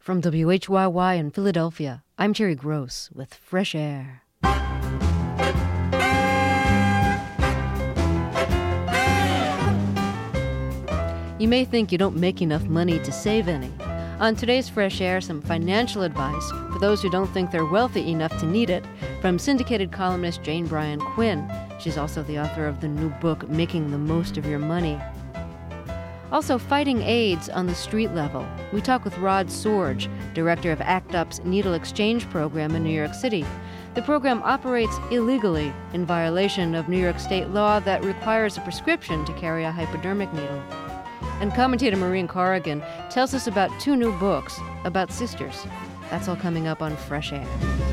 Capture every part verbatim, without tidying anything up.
From W H Y Y in Philadelphia, I'm Terry Gross with Fresh Air. You may think you don't make enough money to save any. On today's Fresh Air, some financial advice for those who don't think they're wealthy enough to need it from syndicated columnist Jane Bryan Quinn. She's also the author of the new book, Making the Most of Your Money. Also, fighting AIDS on the street level. We talk with Rod Sorge, director of ACT UP's Needle Exchange program in New York City. The program operates illegally in violation of New York state law that requires a prescription to carry a hypodermic needle. And commentator Maureen Corrigan tells us about two new books about sisters. That's all coming up on Fresh Air.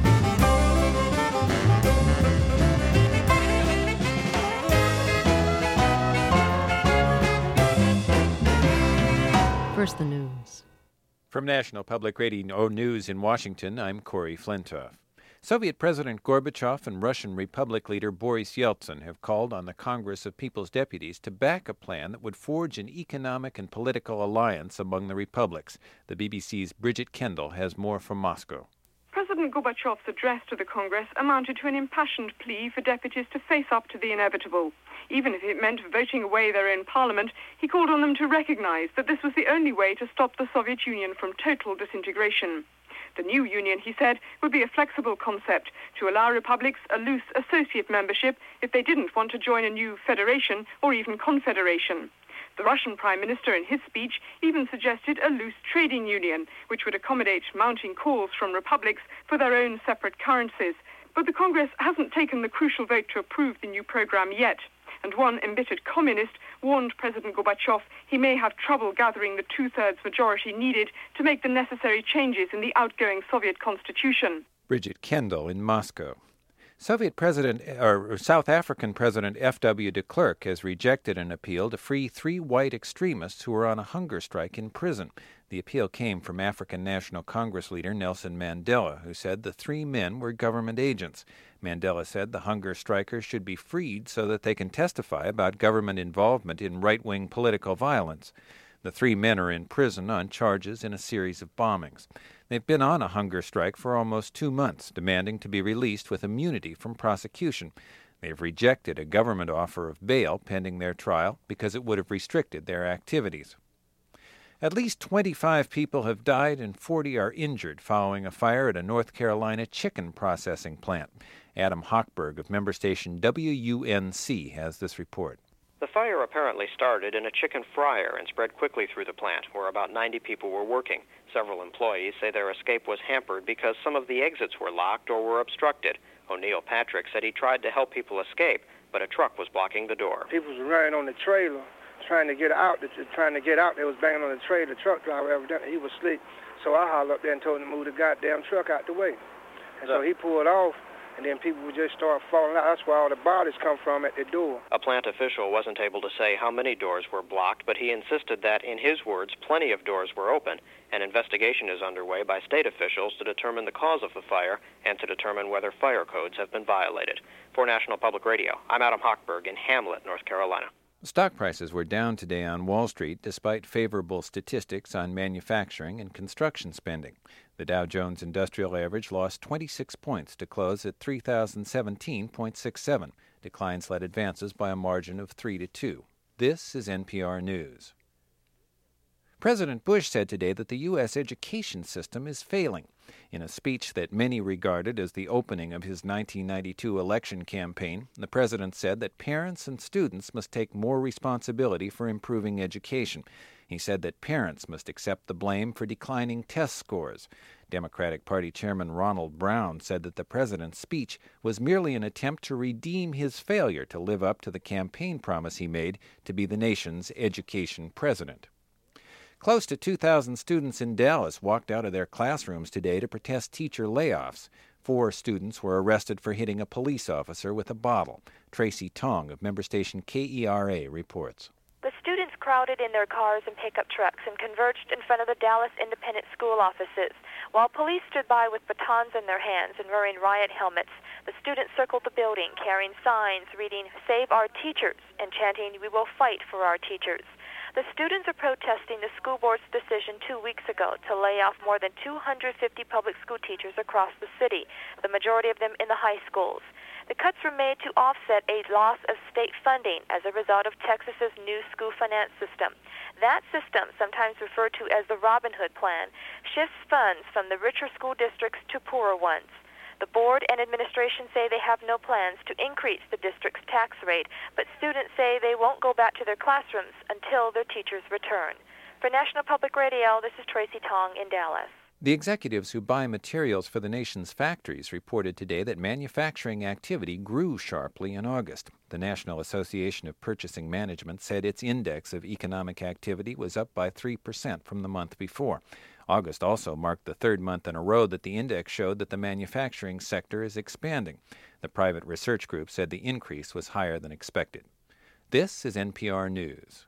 First, the news. From National Public Radio News in Washington, I'm Corey Flintoff. Soviet President Gorbachev and Russian Republic leader Boris Yeltsin have called on the Congress of People's Deputies to back a plan that would forge an economic and political alliance among the republics. The B B C's Bridget Kendall has more from Moscow. President Gorbachev's address to the Congress amounted to an impassioned plea for deputies to face up to the inevitable. Even if it meant voting away their own parliament, he called on them to recognize that this was the only way to stop the Soviet Union from total disintegration. The new union, he said, would be a flexible concept to allow republics a loose associate membership if they didn't want to join a new federation or even confederation. The Russian Prime Minister, in his speech, even suggested a loose trading union, which would accommodate mounting calls from republics for their own separate currencies. But the Congress hasn't taken the crucial vote to approve the new program yet. And one embittered communist warned President Gorbachev he may have trouble gathering the two-thirds majority needed to make the necessary changes in the outgoing Soviet constitution. Bridget Kendall in Moscow. Soviet President, or South African President F W de Klerk has rejected an appeal to free three white extremists who are on a hunger strike in prison. The appeal came from African National Congress leader Nelson Mandela, who said the three men were government agents. Mandela said the hunger strikers should be freed so that they can testify about government involvement in right-wing political violence. The three men are in prison on charges in a series of bombings. They've been on a hunger strike for almost two months, demanding to be released with immunity from prosecution. They've rejected a government offer of bail pending their trial because it would have restricted their activities. At least twenty-five people have died and forty are injured following a fire at a North Carolina chicken processing plant. Adam Hochberg of member station W U N C has this report. The fire apparently started in a chicken fryer and spread quickly through the plant, where about ninety people were working. Several employees say their escape was hampered because some of the exits were locked or were obstructed. O'Neill Patrick said he tried to help people escape, but a truck was blocking the door. People was running on the trailer, trying to get out. Trying to get out. They was banging on the trailer. The truck driver, evidently, he was asleep. So I hollered up there and told him to move the goddamn truck out the way. And so he pulled off. And then people would just start falling out. That's where all the bodies come from at the door. A plant official wasn't able to say how many doors were blocked, but he insisted that, in his words, plenty of doors were open. An investigation is underway by state officials to determine the cause of the fire and to determine whether fire codes have been violated. For National Public Radio, I'm Adam Hochberg in Hamlet, North Carolina. Stock prices were down today on Wall Street despite favorable statistics on manufacturing and construction spending. The Dow Jones Industrial Average lost twenty-six points to close at three thousand seventeen point six seven. Declines led advances by a margin of three to two. This is N P R News. President Bush said today that the U S education system is failing. In a speech that many regarded as the opening of his nineteen ninety-two election campaign, the president said that parents and students must take more responsibility for improving education. He said that parents must accept the blame for declining test scores. Democratic Party Chairman Ronald Brown said that the president's speech was merely an attempt to redeem his failure to live up to the campaign promise he made to be the nation's education president. Close to two thousand students in Dallas walked out of their classrooms today to protest teacher layoffs. Four students were arrested for hitting a police officer with a bottle. Tracy Tong of member station K E R A reports. The students crowded in their cars and pickup trucks and converged in front of the Dallas Independent School offices. While police stood by with batons in their hands and wearing riot helmets, the students circled the building carrying signs reading, "Save our teachers," and chanting, "We will fight for our teachers." The students are protesting the school board's decision two weeks ago to lay off more than two hundred fifty public school teachers across the city, the majority of them in the high schools. The cuts were made to offset a loss of state funding as a result of Texas's new school finance system. That system, sometimes referred to as the Robin Hood Plan, shifts funds from the richer school districts to poorer ones. The board and administration say they have no plans to increase the district's tax rate, but students say they won't go back to their classrooms until their teachers return. For National Public Radio, this is Tracy Tong in Dallas. The executives who buy materials for the nation's factories reported today that manufacturing activity grew sharply in August. The National Association of Purchasing Management said its index of economic activity was up by three percent from the month before. August also marked the third month in a row that the index showed that the manufacturing sector is expanding. The private research group said the increase was higher than expected. This is N P R News.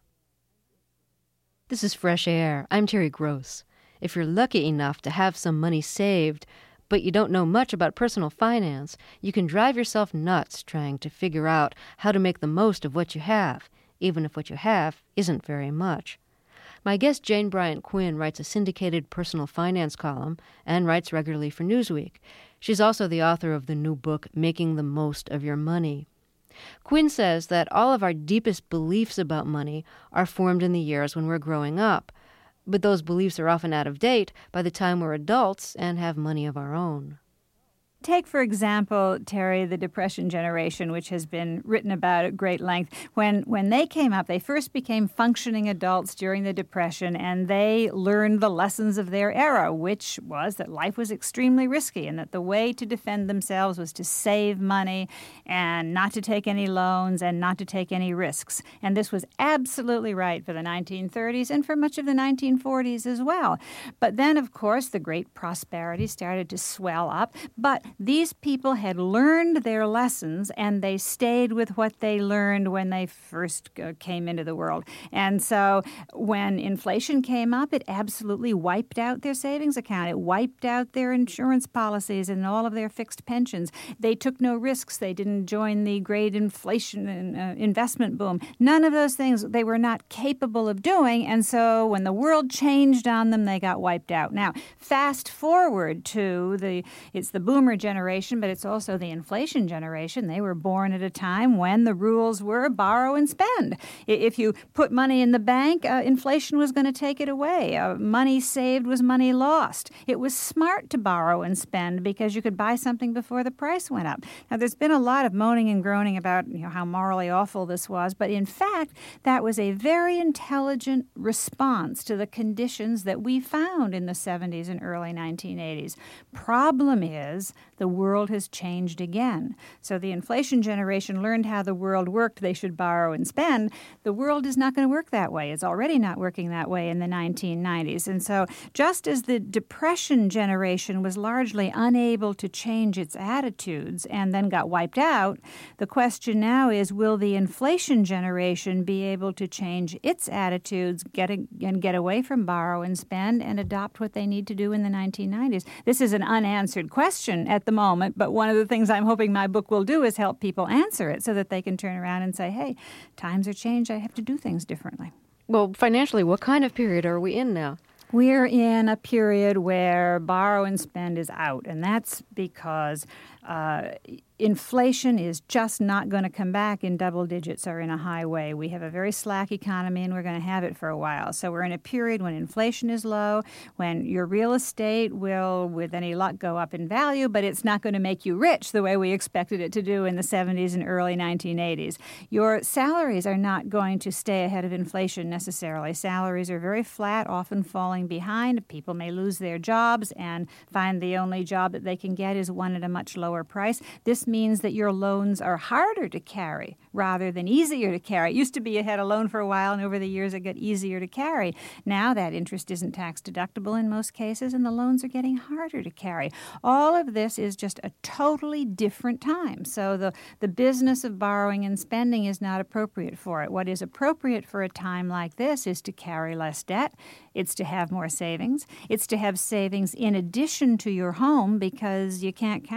This is Fresh Air. I'm Terry Gross. If you're lucky enough to have some money saved, but you don't know much about personal finance, you can drive yourself nuts trying to figure out how to make the most of what you have, even if what you have isn't very much. My guest Jane Bryant Quinn writes a syndicated personal finance column and writes regularly for Newsweek. She's also the author of the new book, Making the Most of Your Money. Quinn says that all of our deepest beliefs about money are formed in the years when we're growing up, but those beliefs are often out of date by the time we're adults and have money of our own. Take, for example, Terry, the Depression generation, which has been written about at great length. When when they came up, they first became functioning adults during the Depression, and they learned the lessons of their era, which was that life was extremely risky and that the way to defend themselves was to save money and not to take any loans and not to take any risks. And this was absolutely right for the nineteen thirties and for much of the nineteen forties as well. But then, of course, the great prosperity started to swell up, but these people had learned their lessons, and they stayed with what they learned when they first uh, came into the world. And so when inflation came up, it absolutely wiped out their savings account. It wiped out their insurance policies and all of their fixed pensions. They took no risks. They didn't join the great inflation and uh, investment boom. None of those things they were not capable of doing, and so when the world changed on them, they got wiped out. Now, fast forward to the, it's the boomer generation, but it's also the inflation generation. They were born at a time when the rules were borrow and spend. If you put money in the bank, uh, inflation was going to take it away. Uh, money saved was money lost. It was smart to borrow and spend because you could buy something before the price went up. Now, there's been a lot of moaning and groaning about, you know, how morally awful this was, but in fact, that was a very intelligent response to the conditions that we found in the seventies and early nineteen eighties. Problem is, the world has changed again. So the inflation generation learned how the world worked. They should borrow and spend. The world is not going to work that way. It's already not working that way in the nineteen nineties. And so just as the Depression generation was largely unable to change its attitudes and then got wiped out, the question now is, will the inflation generation be able to change its attitudes, get a, and get away from borrow and spend and adopt what they need to do in the nineteen nineties? This is an unanswered question at the moment, but one of the things I'm hoping my book will do is help people answer it so that they can turn around and say, hey, times are changed. I have to do things differently. Well, financially, what kind of period are we in now? We're in a period where borrow and spend is out, and that's because uh, inflation is just not going to come back in double digits or in a high way. We have a very slack economy, and we're going to have it for a while. So we're in a period when inflation is low, when your real estate will, with any luck, go up in value, but it's not going to make you rich the way we expected it to do in the seventies and early nineteen eighties. Your salaries are not going to stay ahead of inflation necessarily. Salaries are very flat, often falling behind. People may lose their jobs and find the only job that they can get is one at a much lower price. This means that your loans are harder to carry rather than easier to carry. It used to be you had a loan for a while, and over the years it got easier to carry. Now that interest isn't tax deductible in most cases, and the loans are getting harder to carry. All of this is just a totally different time. So the, the business of borrowing and spending is not appropriate for it. What is appropriate for a time like this is to carry less debt. It's to have more savings. It's to have savings in addition to your home because you can't count on your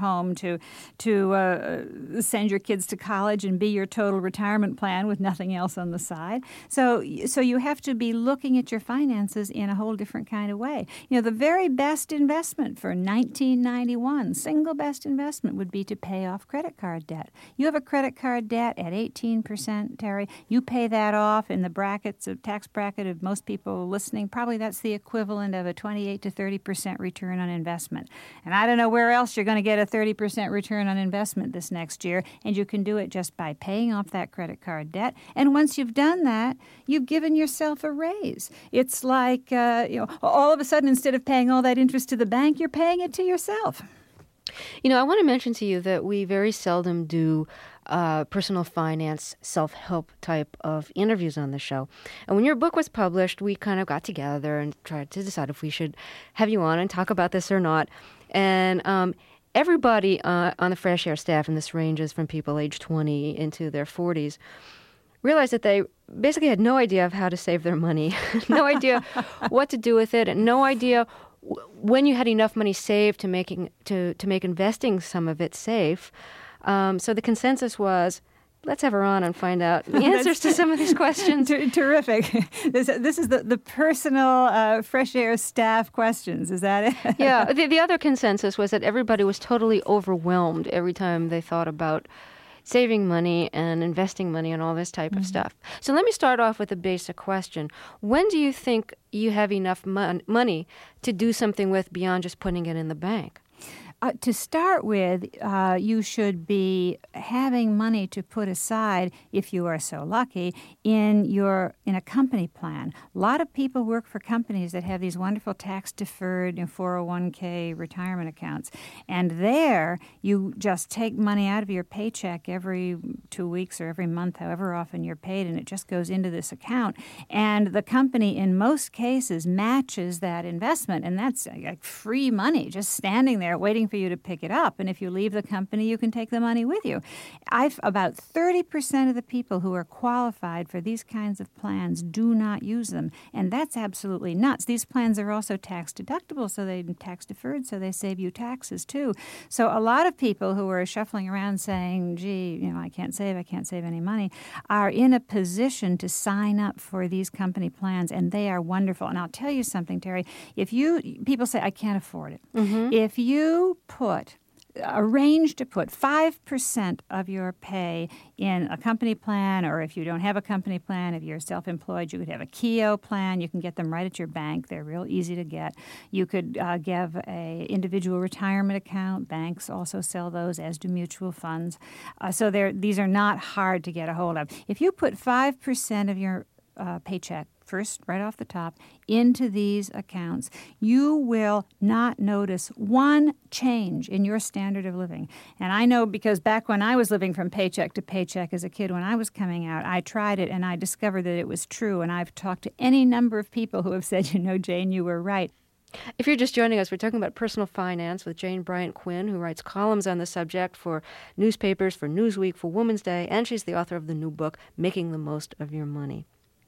home to to uh, send your kids to college and be your total retirement plan with nothing else on the side. So, so you have to be looking at your finances in a whole different kind of way. You know, the very best investment for nineteen ninety-one, single best investment would be to pay off credit card debt. You have a credit card debt at eighteen percent, Terry. You pay that off in the brackets of tax bracket of most people listening. Probably that's the equivalent of a twenty-eight to thirty percent return on investment. And I don't know where else you're going to get a thirty percent return on investment this next year. And you can do it just by paying off that credit card debt. And once you've done that, you've given yourself a raise. It's like, uh, you know, all of a sudden, instead of paying all that interest to the bank, you're paying it to yourself. You know, I want to mention to you that we very seldom do uh, personal finance, self-help type of interviews on the show. And when your book was published, we kind of got together and tried to decide if we should have you on and talk about this or not. And um, everybody uh, on the Fresh Air staff, and this ranges from people age twenty into their forties, realized that they basically had no idea of how to save their money, no idea what to do with it, and no idea when you had enough money saved to making to, to make investing some of it safe. Um, so the consensus was, let's have her on and find out the answers to some of these questions. Ter- terrific. This, this is the, the personal uh, Fresh Air staff questions. Is that it? Yeah. The, the other consensus was that everybody was totally overwhelmed every time they thought about saving money and investing money and all this type mm-hmm. of stuff. So let me start off with a basic question. When do you think you have enough mon- money to do something with beyond just putting it in the bank? Uh, to start with, uh, you should be having money to put aside, if you are so lucky, in your in a company plan. A lot of people work for companies that have these wonderful tax-deferred you know, four oh one k retirement accounts. And there, you just take money out of your paycheck every two weeks or every month, however often you're paid, and it just goes into this account. And the company, in most cases, matches that investment. And that's like free money, just standing there waiting for you to pick it up. And if you leave the company, you can take the money with you. I've about thirty percent of the people who are qualified for these kinds of plans do not use them. And that's absolutely nuts. These plans are also tax deductible, so they're tax deferred, so they save you taxes too. So a lot of people who are shuffling around saying, gee, you know, I can't save, I can't save any money, are in a position to sign up for these company plans, and they are wonderful. And I'll tell you something, Terry, if you, people say, I can't afford it. Mm-hmm. If you put, arrange to put five percent of your pay in a company plan, or if you don't have a company plan, if you're self-employed, you could have a Keogh plan. You can get them right at your bank. They're real easy to get. You could uh, give a individual retirement account. Banks also sell those, as do mutual funds. Uh, so they're, these are not hard to get a hold of. If you put five percent of your uh, paycheck, first, right off the top, into these accounts, you will not notice one change in your standard of living. And I know because back when I was living from paycheck to paycheck as a kid, when I was coming out, I tried it and I discovered that it was true. And I've talked to any number of people who have said, you know, Jane, you were right. If you're just joining us, we're talking about personal finance with Jane Bryant Quinn, who writes columns on the subject for newspapers, for Newsweek, for Women's Day, and she's the author of the new book, Making the Most of Your Money.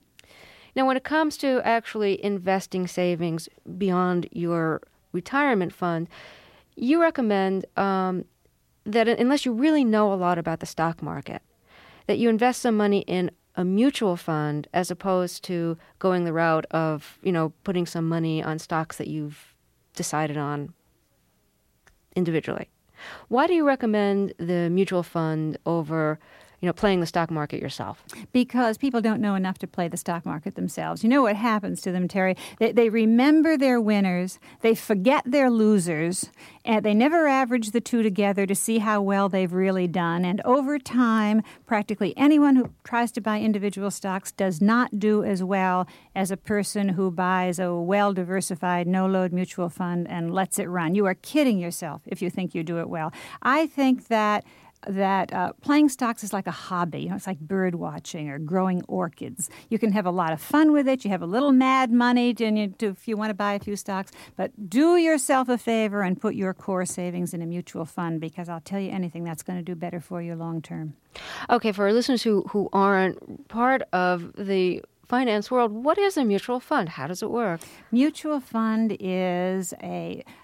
Now, when it comes to actually investing savings beyond your retirement fund, you recommend um, that unless you really know a lot about the stock market, that you invest some money in a mutual fund as opposed to going the route of, you know, putting some money on stocks that you've decided on individually. Why do you recommend the mutual fund over, you know, playing the stock market yourself? Because people don't know enough to play the stock market themselves. You know what happens to them, Terry? They, they remember their winners, they forget their losers, and they never average the two together to see how well they've really done. And over time, practically anyone who tries to buy individual stocks does not do as well as a person who buys a well-diversified, no-load mutual fund and lets it run. You are kidding yourself if you think you do it well. I think that that uh, playing stocks is like a hobby. You know, it's like bird watching or growing orchids. You can have a lot of fun with it. You have a little mad money to, you, to, if you want to buy a few stocks. But do yourself a favor and put your core savings in a mutual fund, because I'll tell you anything, that's going to do better for you long term. Okay, for our listeners who, who aren't part of the finance world, what is a mutual fund? How does it work? Mutual fund is a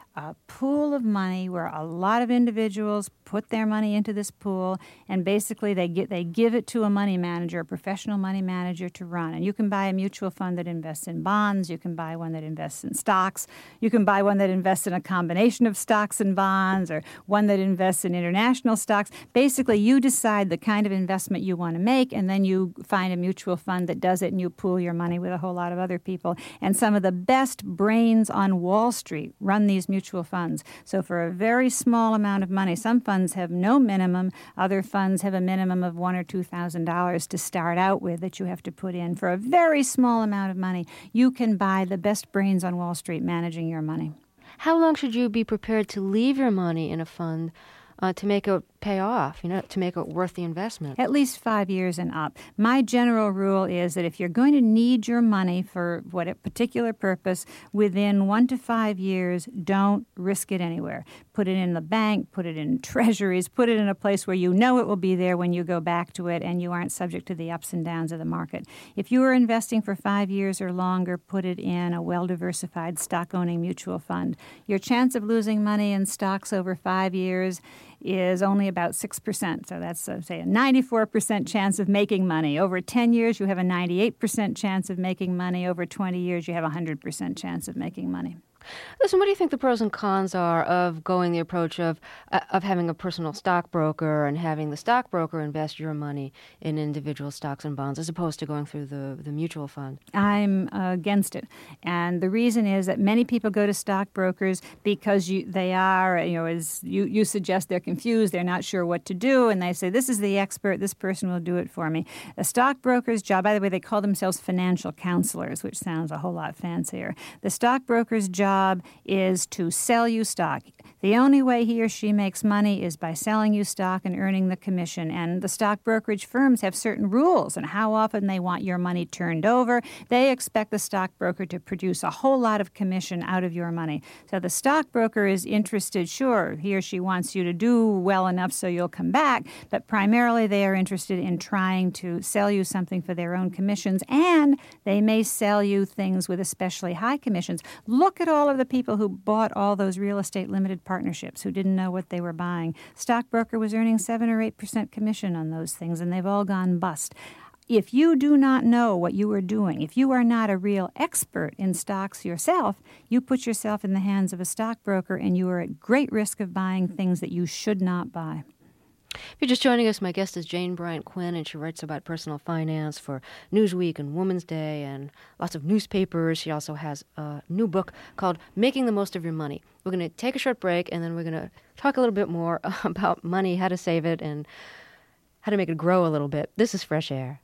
a pool of money where a lot of individuals put their money into this pool, and basically they get they give it to a money manager, a professional money manager to run. And you can buy a mutual fund that invests in bonds, you can buy one that invests in stocks, you can buy one that invests in a combination of stocks and bonds, or one that invests in international stocks. Basically, you decide the kind of investment you want to make, and then you find a mutual fund that does it, and you pool your money with a whole lot of other people. And some of the best brains on Wall Street run these mutual funds. So for a very small amount of money, some funds have no minimum. Other funds have a minimum of one or two thousand dollars to start out with that you have to put in. For a very small amount of money, you can buy the best brains on Wall Street managing your money. How long should you be prepared to leave your money in a fund uh, to make it pay off, you know, to make it worth the investment? At least five years and up. My general rule is that if you're going to need your money for what a particular purpose within one to five years, don't risk it anywhere. Put it in the bank, put it in treasuries, put it in a place where you know it will be there when you go back to it and you aren't subject to the ups and downs of the market. If you are investing for five years or longer, put it in a well-diversified stock-owning mutual fund. Your chance of losing money in stocks over five years is only about six percent. So that's, uh, say, a ninety-four percent chance of making money. Over ten years, you have a ninety-eight percent chance of making money. Over twenty years, you have a one hundred percent chance of making money. Listen, what do you think the pros and cons are of going the approach of uh, of having a personal stockbroker and having the stockbroker invest your money in individual stocks and bonds as opposed to going through the, the mutual fund? I'm uh, against it. And the reason is that many people go to stockbrokers because you, they are, you know, as you, you suggest, they're confused, they're not sure what to do, and they say, this is the expert, this person will do it for me. A stockbroker's job, by the way, they call themselves financial counselors, which sounds a whole lot fancier. The stockbroker's job is to sell you stock. The only way he or she makes money is by selling you stock and earning the commission. And the stock brokerage firms have certain rules on how often they want your money turned over. They expect the stockbroker to produce a whole lot of commission out of your money. So the stockbroker is interested, sure, he or she wants you to do well enough so you'll come back, but primarily they are interested in trying to sell you something for their own commissions, and they may sell you things with especially high commissions. Look at all of the people who bought all those real estate limited partnerships who didn't know what they were buying. Stockbroker was earning seven or eight percent commission on those things, and they've all gone bust. If you do not know what you are doing, if you are not a real expert in stocks yourself, you put yourself in the hands of a stockbroker, and you are at great risk of buying things that you should not buy. If you're just joining us, my guest is Jane Bryant Quinn, and she writes about personal finance for Newsweek and Woman's Day and lots of newspapers. She also has a new book called Making the Most of Your Money. We're going to take a short break, and then we're going to talk a little bit more about money, how to save it, and how to make it grow a little bit. This is Fresh Air.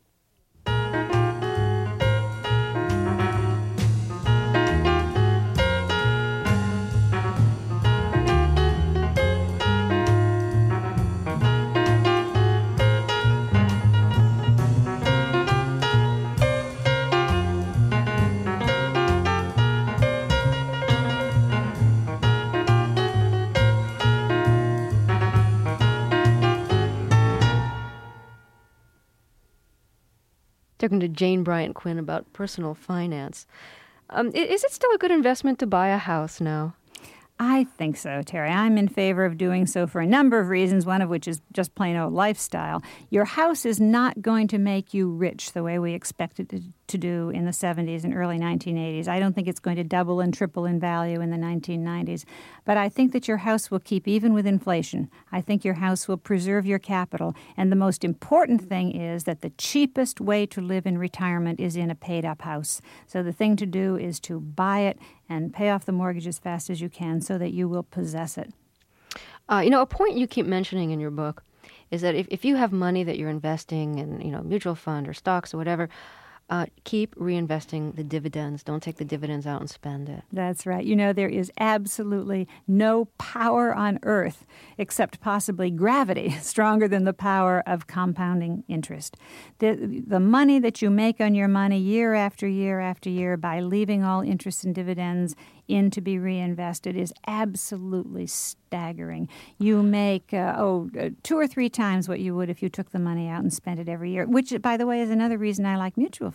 Talking to Jane Bryant Quinn about personal finance. Um, is it still a good investment to buy a house now? I think so, Terry. I'm in favor of doing so for a number of reasons, one of which is just plain old lifestyle. Your house is not going to make you rich the way we expected it to do in the seventies and early nineteen eighties. I don't think it's going to double and triple in value in the nineteen nineties. But I think that your house will keep even with inflation. I think your house will preserve your capital. And the most important thing is that the cheapest way to live in retirement is in a paid-up house. So the thing to do is to buy it and pay off the mortgage as fast as you can so that you will possess it. Uh, you know, a point you keep mentioning in your book is that if, if you have money that you're investing in, you know, mutual fund or stocks or whatever, uh, keep reinvesting the dividends. Don't take the dividends out and spend it. That's right. You know, there is absolutely no power on earth, except possibly gravity, stronger than the power of compounding interest. The, the money that you make on your money year after year after year by leaving all interest and dividends in to be reinvested is absolutely staggering. You make, uh, oh, uh, two or three times what you would if you took the money out and spent it every year, which, by the way, is another reason I like mutual funds.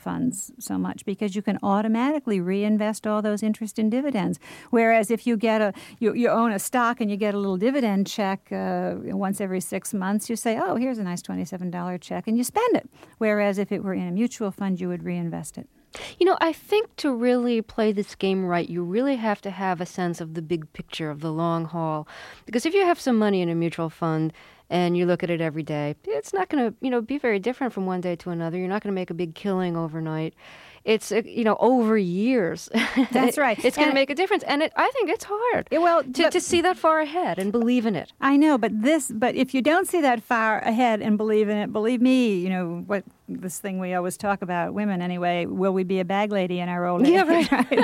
funds so much because you can automatically reinvest all those interest and dividends. Whereas if you get a you, you own a stock and you get a little dividend check uh, once every six months, you say, oh, here's a nice twenty-seven dollars check, and you spend it. Whereas if it were in a mutual fund, you would reinvest it. You know, I think to really play this game right, you really have to have a sense of the big picture, of the long haul. Because if you have some money in a mutual fund and you look at it every day, it's not going to, you know, be very different from one day to another. You're not going to make a big killing overnight. It's, uh, you know, over years. That's right. It's going to make a difference. And it, I think it's hard yeah, well, to, to see that far ahead and believe in it. I know, but this, but if you don't see that far ahead and believe in it, believe me, you know, what this thing we always talk about, women anyway, will we be a bag lady in our old age? Yeah, right. right?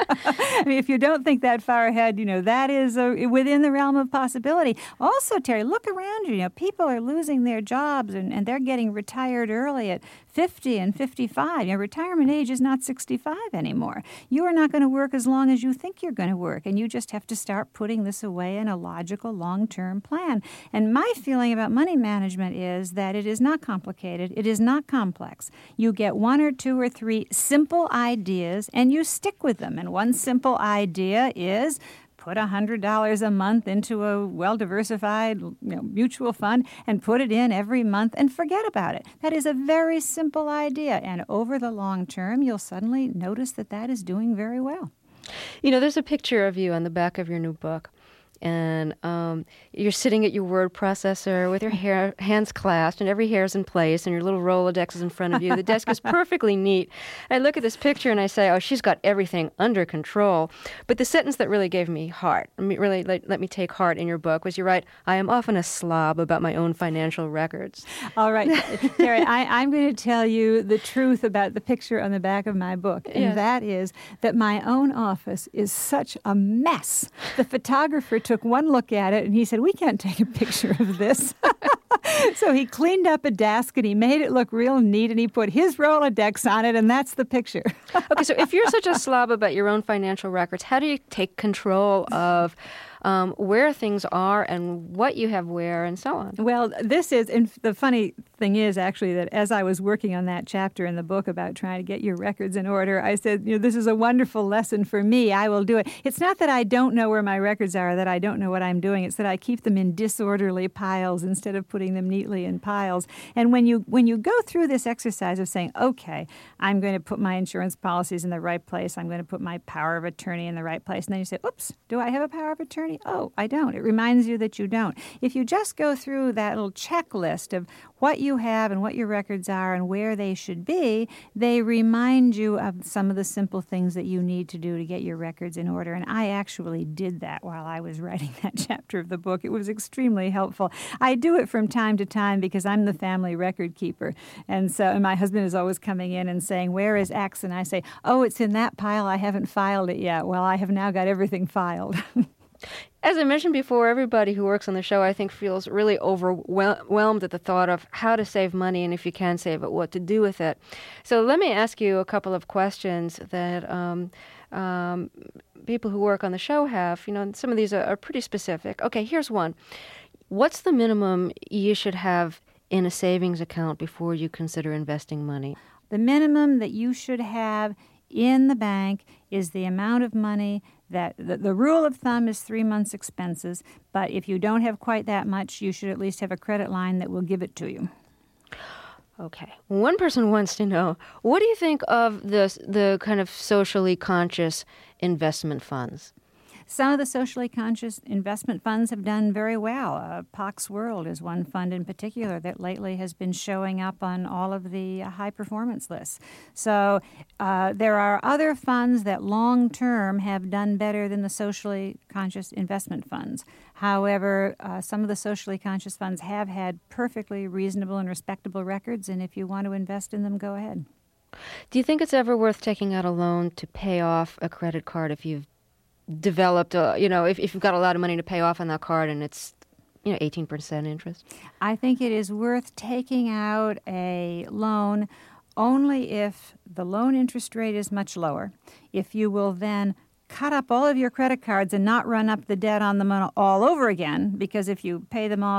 I mean, if you don't think that far ahead, you know, that is a, within the realm of possibility. Also, Terry, look around you. You know, people are losing their jobs and, and they're getting retired early at fifty and fifty-five. You know, retirement age is not sixty-five anymore. You are not going to work as long as you think you're going to work, and you just have to start putting this away in a logical, long-term plan. And my feeling about money management is that it is not complicated. It is not complex. You get one or two or three simple ideas, and you stick with them. And one simple idea is put one hundred dollars a month into a well-diversified you know, mutual fund and put it in every month and forget about it. That is a very simple idea. And over the long term, you'll suddenly notice that that is doing very well. You know, there's a picture of you on the back of your new book. And um, you're sitting at your word processor with your hair, hands clasped, and every hair's in place, and your little Rolodex is in front of you. The desk is perfectly neat. I look at this picture and I say, oh, she's got everything under control. But the sentence that really gave me heart, really let, let me take heart in your book, was you write, I am often a slob about my own financial records. All right, Terry, I, I'm going to tell you the truth about the picture on the back of my book, and yes. that is that my own office is such a mess. The photographer took took one look at it and he said, we can't take a picture of this. So he cleaned up a desk and he made it look real neat and he put his Rolodex on it, and that's the picture. Okay, so if you're such a slob about your own financial records, how do you take control of um, where things are and what you have where and so on? Well, this is, and the funny thing is actually that as I was working on that chapter in the book about trying to get your records in order, I said, you know, this is a wonderful lesson for me. I will do it. It's not that I don't know where my records are, that I don't know what I'm doing. It's that I keep them in disorderly piles instead of putting them neatly in piles. And when you when you go through this exercise of saying, okay, I'm going to put my insurance policies in the right place, I'm going to put my power of attorney in the right place, and then you say, oops, do I have a power of attorney? Oh, I don't. It reminds you that you don't. If you just go through that little checklist of what you have and what your records are and where they should be, they remind you of some of the simple things that you need to do to get your records in order. And I actually did that while I was writing that chapter of the book. It was extremely helpful. I do it from time to time because I'm the family record keeper. And so and my husband is always coming in and saying, where is X? And I say, oh, it's in that pile. I haven't filed it yet. Well, I have now got everything filed. As I mentioned before, everybody who works on the show, I think, feels really overwhelmed at the thought of how to save money, and if you can save it, what to do with it. So let me ask you a couple of questions that um, um, people who work on the show have. You know, some of these are, are pretty specific. Okay, here's one. What's the minimum you should have in a savings account before you consider investing money? The minimum that you should have in the bank is the amount of money that the, the rule of thumb is three months' expenses, but if you don't have quite that much, you should at least have a credit line that will give it to you. Okay. One person wants to know, what do you think of the the kind of socially conscious investment funds? Some of the socially conscious investment funds have done very well. Uh, Pox World is one fund in particular that lately has been showing up on all of the uh, high-performance lists. So uh, there are other funds that long-term have done better than the socially conscious investment funds. However, uh, some of the socially conscious funds have had perfectly reasonable and respectable records, and if you want to invest in them, go ahead. Do you think it's ever worth taking out a loan to pay off a credit card if you've developed, a, you know, if, if you've got a lot of money to pay off on that card and it's, you know, eighteen percent interest? I think it is worth taking out a loan only if the loan interest rate is much lower. If you will then cut up all of your credit cards and not run up the debt on them all over again, because if you pay them off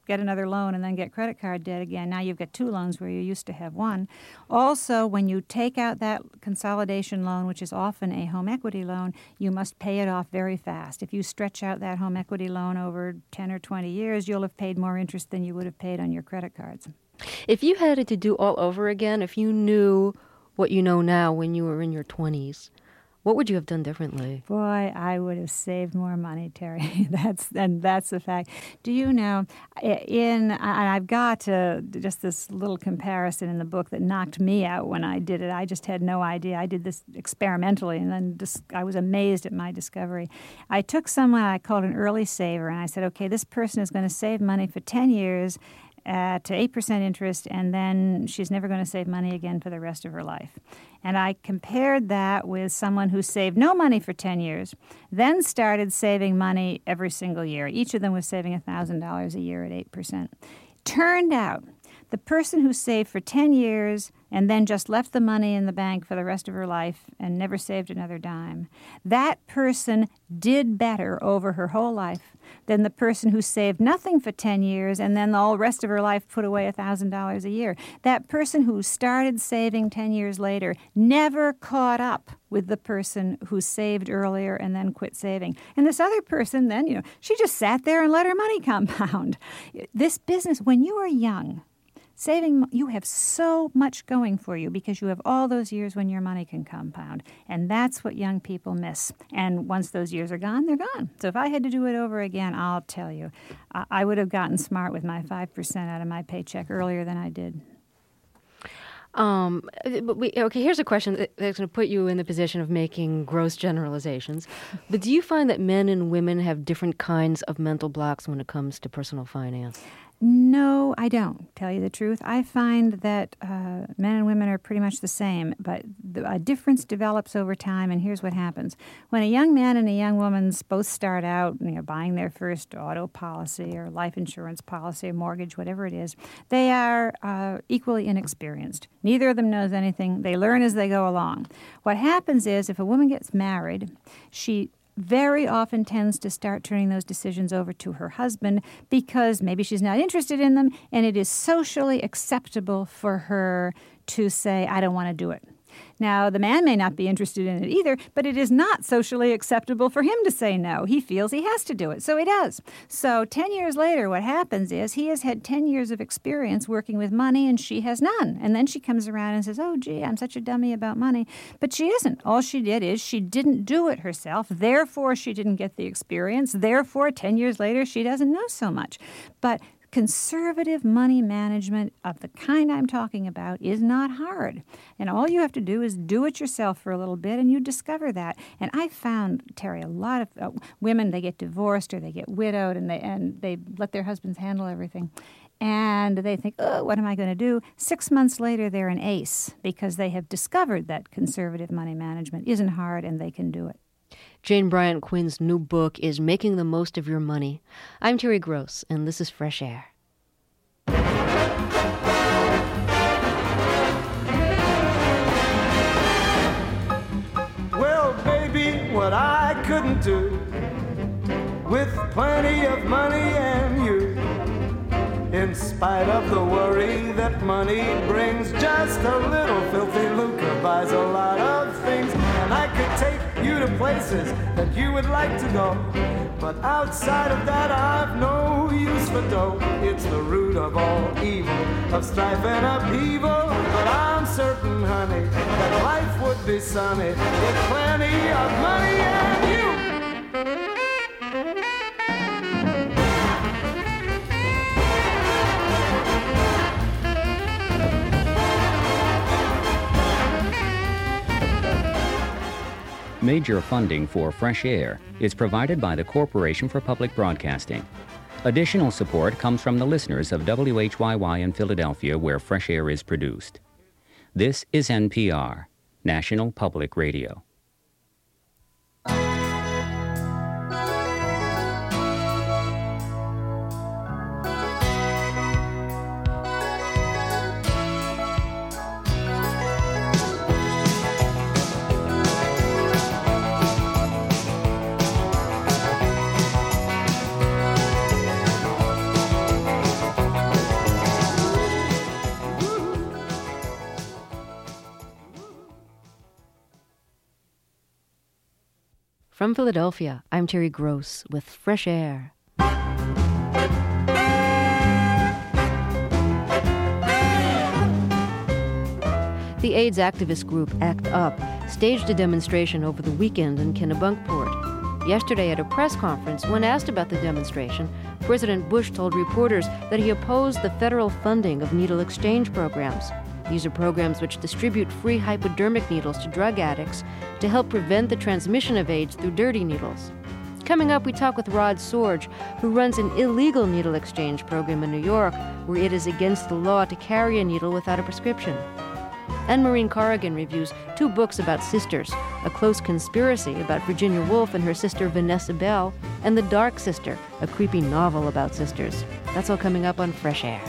get another loan and then get credit card debt again. Now you've got two loans where you used to have one. Also, when you take out that consolidation loan, which is often a home equity loan, you must pay it off very fast. If you stretch out that home equity loan over ten or twenty years, you'll have paid more interest than you would have paid on your credit cards. If you had it to do all over again, if you knew what you know now when you were in your twenties, what would you have done differently? Boy, I would have saved more money, Terry. that's and that's a fact. Do you know, in and I've got uh, just this little comparison in the book that knocked me out when I did it. I just had no idea. I did this experimentally, and then just, I was amazed at my discovery. I took someone I called an early saver, and I said, okay, this person is going to save money for ten years at eight percent interest, and then she's never going to save money again for the rest of her life. And I compared that with someone who saved no money for ten years, then started saving money every single year. Each of them was saving one thousand dollars a year at eight percent. Turned out the person who saved for ten years and then just left the money in the bank for the rest of her life and never saved another dime, that person did better over her whole life than the person who saved nothing for ten years and then the rest of her life put away one thousand dollars a year. That person who started saving ten years later never caught up with the person who saved earlier and then quit saving. And this other person then, you know, she just sat there and let her money compound. This business, when you are young, saving, you have so much going for you because you have all those years when your money can compound. And that's what young people miss. And once those years are gone, they're gone. So if I had to do it over again, I'll tell you, I would have gotten smart with my five percent out of my paycheck earlier than I did. Um, but we, okay, here's a question that's going to put you in the position of making gross generalizations. But do you find that men and women have different kinds of mental blocks when it comes to personal finance? No, I don't, tell you the truth. I find that uh, men and women are pretty much the same, but the, a difference develops over time, and here's what happens. When a young man and a young woman both start out, you know, buying their first auto policy or life insurance policy or mortgage, whatever it is, they are uh, equally inexperienced. Neither of them knows anything. They learn as they go along. What happens is if a woman gets married, she very often tends to start turning those decisions over to her husband because maybe she's not interested in them, and it is socially acceptable for her to say, I don't want to do it. Now, the man may not be interested in it either, but it is not socially acceptable for him to say no. He feels he has to do it, so he does. So ten years later, what happens is he has had ten years of experience working with money, and she has none. And then she comes around and says, oh, gee, I'm such a dummy about money. But she isn't. All she did is she didn't do it herself. Therefore, she didn't get the experience. Therefore, ten years later, she doesn't know so much. But conservative money management of the kind I'm talking about is not hard. And all you have to do is do it yourself for a little bit, and you discover that. And I found, Terry, a lot of uh, women, they get divorced or they get widowed, and they and they let their husbands handle everything. And they think, oh, what am I going to do? Six months later, they're an ace because they have discovered that conservative money management isn't hard and they can do it. Jane Bryant Quinn's new book is Making the Most of Your Money. I'm Terry Gross, and this is Fresh Air. Well, baby, what I couldn't do with plenty of money and you, in spite of the worry that money brings, just a little filthy lucre buys a lot of things. And I could take you to places that you would like to go, but outside of that I've no use for dough. It's the root of all evil, of strife and upheaval. But I'm certain, honey, that life would be sunny with plenty of money and you. Major funding for Fresh Air is provided by the Corporation for Public Broadcasting. Additional support comes from the listeners of W H Y Y in Philadelphia, where Fresh Air is produced. This is N P R, National Public Radio. From Philadelphia, I'm Terry Gross with Fresh Air. The AIDS activist group ACT UP staged a demonstration over the weekend in Kennebunkport. Yesterday at a press conference, when asked about the demonstration, President Bush told reporters that he opposed the federal funding of needle exchange programs. These are programs which distribute free hypodermic needles to drug addicts to help prevent the transmission of AIDS through dirty needles. Coming up, we talk with Rod Sorge, who runs an illegal needle exchange program in New York, where it is against the law to carry a needle without a prescription. And Maureen Corrigan reviews two books about sisters, A Close Conspiracy about Virginia Woolf and her sister Vanessa Bell, and The Dark Sister, a creepy novel about sisters. That's all coming up on Fresh Air.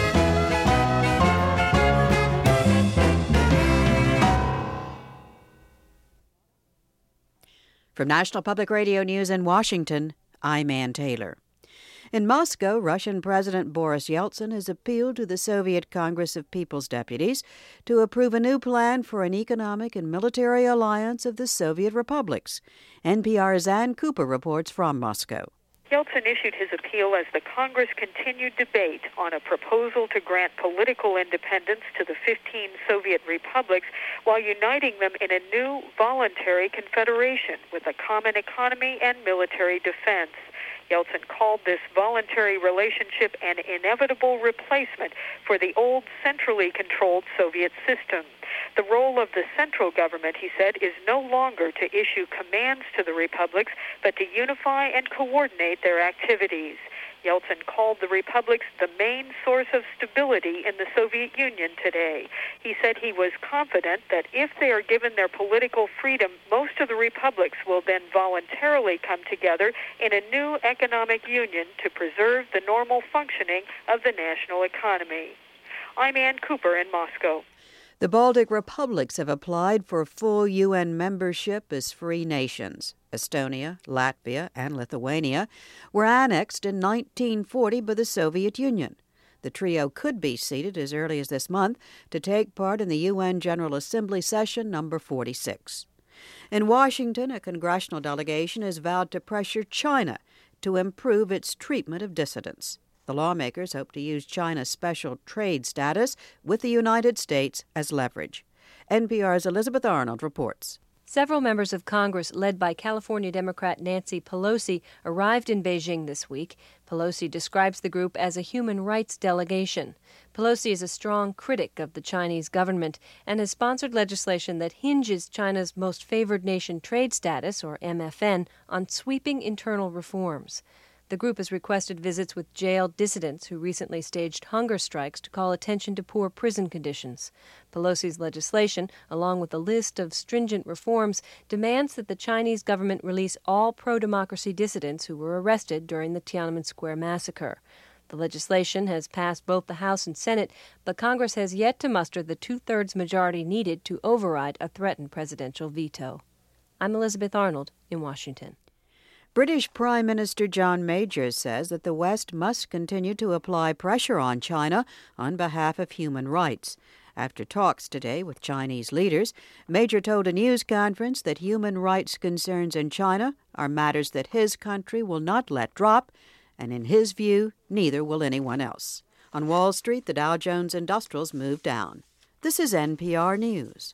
From National Public Radio News in Washington, I'm Ann Taylor. In Moscow, Russian President Boris Yeltsin has appealed to the Soviet Congress of People's Deputies to approve a new plan for an economic and military alliance of the Soviet republics. N P R's Ann Cooper reports from Moscow. Yeltsin issued his appeal as the Congress continued debate on a proposal to grant political independence to the fifteen Soviet republics while uniting them in a new voluntary confederation with a common economy and military defense. Yeltsin called this voluntary relationship an inevitable replacement for the old centrally controlled Soviet system. The role of the central government, he said, is no longer to issue commands to the republics, but to unify and coordinate their activities. Yeltsin called the republics the main source of stability in the Soviet Union today. He said he was confident that if they are given their political freedom, most of the republics will then voluntarily come together in a new economic union to preserve the normal functioning of the national economy. I'm Ann Cooper in Moscow. The Baltic republics have applied for full U N membership as free nations. Estonia, Latvia, and Lithuania were annexed in nineteen forty by the Soviet Union. The trio could be seated as early as this month to take part in the U N General Assembly session number forty-six. In Washington, a congressional delegation has vowed to pressure China to improve its treatment of dissidents. The lawmakers hope to use China's special trade status with the United States as leverage. N P R's Elizabeth Arnold reports. Several members of Congress, led by California Democrat Nancy Pelosi, arrived in Beijing this week. Pelosi describes the group as a human rights delegation. Pelosi is a strong critic of the Chinese government and has sponsored legislation that hinges China's most favored nation trade status, or M F N, on sweeping internal reforms. The group has requested visits with jailed dissidents who recently staged hunger strikes to call attention to poor prison conditions. Pelosi's legislation, along with a list of stringent reforms, demands that the Chinese government release all pro-democracy dissidents who were arrested during the Tiananmen Square massacre. The legislation has passed both the House and Senate, but Congress has yet to muster the two-thirds majority needed to override a threatened presidential veto. I'm Elizabeth Arnold in Washington. British Prime Minister John Major says that the West must continue to apply pressure on China on behalf of human rights. After talks today with Chinese leaders, Major told a news conference that human rights concerns in China are matters that his country will not let drop, and in his view, neither will anyone else. On Wall Street, the Dow Jones Industrials moved down. This is N P R News.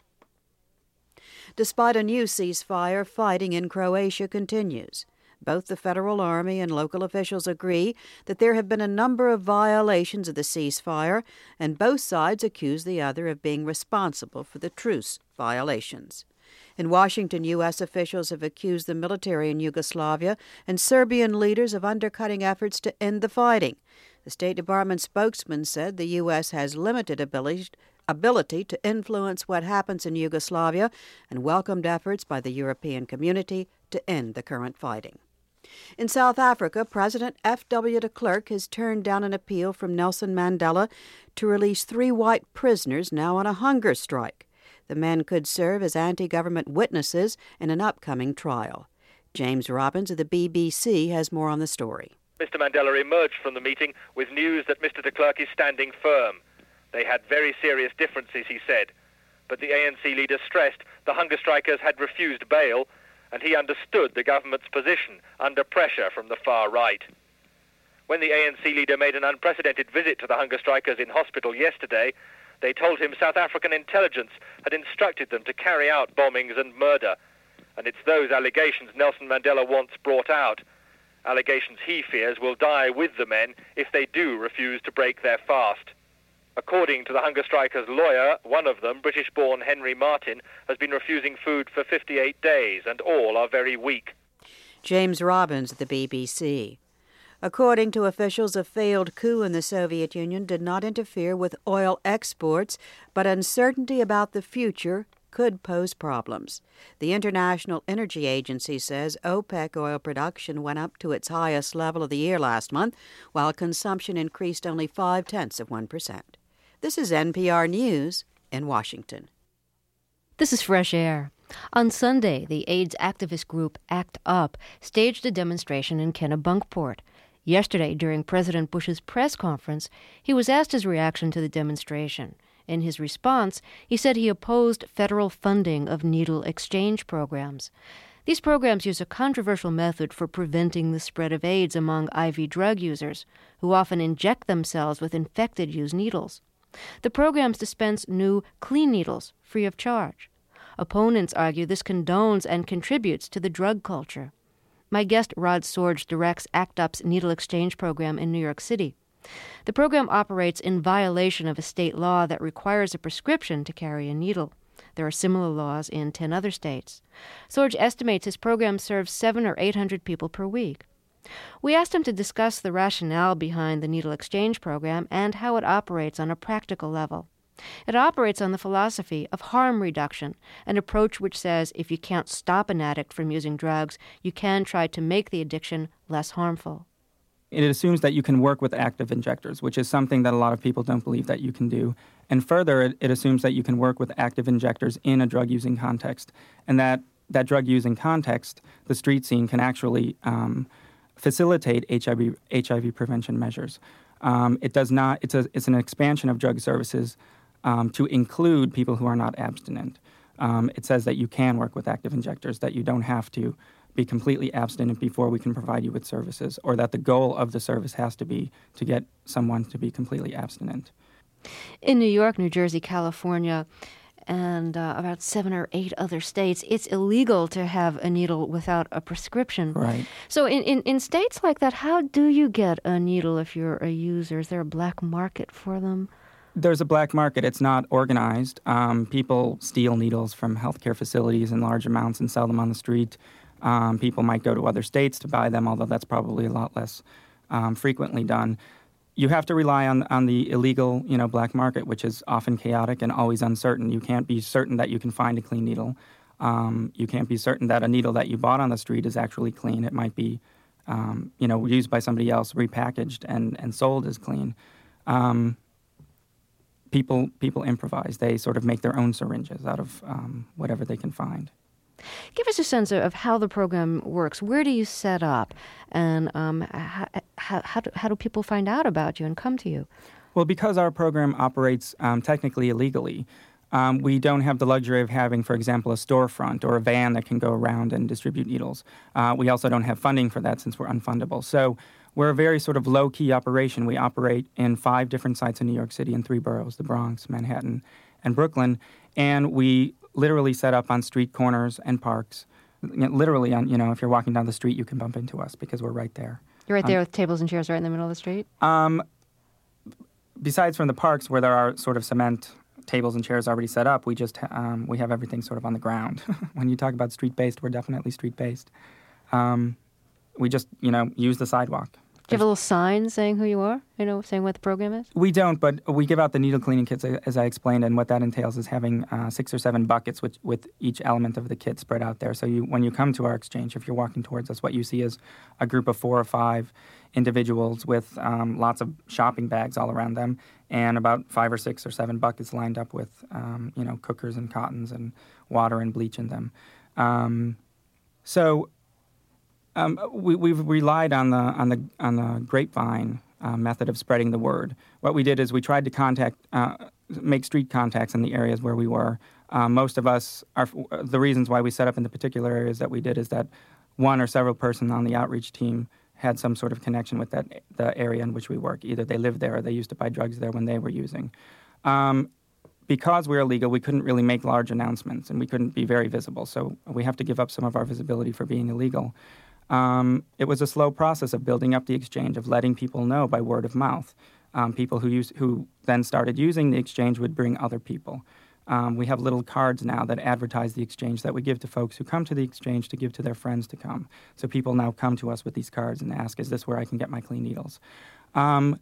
Despite a new ceasefire, fighting in Croatia continues. Both the federal army and local officials agree that there have been a number of violations of the ceasefire, and both sides accuse the other of being responsible for the truce violations. In Washington, U S officials have accused the military in Yugoslavia and Serbian leaders of undercutting efforts to end the fighting. The State Department spokesman said the U S has limited ability ability to influence what happens in Yugoslavia and welcomed efforts by the European community to end the current fighting. In South Africa, President F W de Klerk has turned down an appeal from Nelson Mandela to release three white prisoners now on a hunger strike. The men could serve as anti-government witnesses in an upcoming trial. James Robbins of the B B C has more on the story. Mister Mandela emerged from the meeting with news that Mister de Klerk is standing firm. They had very serious differences, he said. But the A N C leader stressed the hunger strikers had refused bail and he understood the government's position under pressure from the far right. When the A N C leader made an unprecedented visit to the hunger strikers in hospital yesterday, they told him South African intelligence had instructed them to carry out bombings and murder. And it's those allegations Nelson Mandela wants brought out. Allegations he fears will die with the men if they do refuse to break their fast. According to the hunger strikers' lawyer, one of them, British-born Henry Martin, has been refusing food for fifty-eight days, and all are very weak. James Robbins at the B B C. According to officials, a failed coup in the Soviet Union did not interfere with oil exports, but uncertainty about the future could pose problems. The International Energy Agency says OPEC oil production went up to its highest level of the year last month, while consumption increased only five-tenths of one percent. This is N P R News in Washington. This is Fresh Air. On Sunday, the AIDS activist group ACT UP staged a demonstration in Kennebunkport. Yesterday, during President Bush's press conference, he was asked his reaction to the demonstration. In his response, he said he opposed federal funding of needle exchange programs. These programs use a controversial method for preventing the spread of AIDS among I V drug users, who often inject themselves with infected-use needles. The programs dispense new, clean needles, free of charge. Opponents argue this condones and contributes to the drug culture. My guest, Rod Sorge, directs ACT UP's needle exchange program in New York City. The program operates in violation of a state law that requires a prescription to carry a needle. There are similar laws in ten other states. Sorge estimates his program serves seven or eight hundred people per week. We asked him to discuss the rationale behind the needle exchange program and how it operates on a practical level. It operates on the philosophy of harm reduction, an approach which says if you can't stop an addict from using drugs, you can try to make the addiction less harmful. It assumes that you can work with active injectors, which is something that a lot of people don't believe that you can do. And further, it, it assumes that you can work with active injectors in a drug-using context, and that that drug-using context, the street scene, can actually um, facilitate H I V H I V prevention measures. Um, it does not. It's a. It's an expansion of drug services um, to include people who are not abstinent. Um, it says that you can work with active injectors, that you don't have to be completely abstinent before we can provide you with services, or that the goal of the service has to be to get someone to be completely abstinent. In New York, New Jersey, California, and uh, about seven or eight other states, it's illegal to have a needle without a prescription. Right. So in, in, in states like that, how do you get a needle if you're a user? Is there a black market for them? There's a black market. It's not organized. Um, people steal needles from healthcare facilities in large amounts and sell them on the street. Um, people might go to other states to buy them, although that's probably a lot less um, frequently done. You have to rely on on the illegal, you know, black market, which is often chaotic and always uncertain. You can't be certain that you can find a clean needle. Um, you can't be certain that a needle that you bought on the street is actually clean. It might be, um, you know, used by somebody else, repackaged and, and sold as clean. Um, people people improvise. They sort of make their own syringes out of um, whatever they can find. Give us a sense of how the program works. Where do you set up, and um, how, how, how, do, how do people find out about you and come to you? Well, because our program operates um, technically illegally, um, we don't have the luxury of having, for example, a storefront or a van that can go around and distribute needles. Uh, we also don't have funding for that since we're unfundable. So we're a very sort of low-key operation. We operate in five different sites in New York City in three boroughs, the Bronx, Manhattan, and Brooklyn, and we literally set up on street corners and parks. Literally, on you know, if you're walking down the street, you can bump into us because we're right there. You're right there um, with tables and chairs right in the middle of the street? Um, besides from the parks where there are sort of cement tables and chairs already set up, we just um, we have everything sort of on the ground. When you talk about street-based, we're definitely street-based. Um, we just, you know, use the sidewalk. Do you have a little sign saying who you are, you know, saying what the program is? We don't, but we give out the needle cleaning kits, as I explained, and what that entails is having uh, six or seven buckets with, with each element of the kit spread out there. So you, when you come to our exchange, if you're walking towards us, what you see is a group of four or five individuals with um, lots of shopping bags all around them, and about five or six or seven buckets lined up with, um, you know, cookers and cottons and water and bleach in them. Um, so... Um, we, we've relied on the on the on the grapevine uh, method of spreading the word. What we did is we tried to contact, uh, make street contacts in the areas where we were, Um, most of us, are, the reasons why we set up in the particular areas that we did is that one or several person on the outreach team had some sort of connection with that the area in which we work. Either they lived there or they used to buy drugs there when they were using. Um, because we're illegal, we couldn't really make large announcements, and we couldn't be very visible. So we have to give up some of our visibility for being illegal. Um, it was a slow process of building up the exchange, of letting people know by word of mouth. Um, people who use, who then started using the exchange would bring other people. Um, we have little cards now that advertise the exchange that we give to folks who come to the exchange to give to their friends to come. So people now come to us with these cards and ask, is this where I can get my clean needles? Um,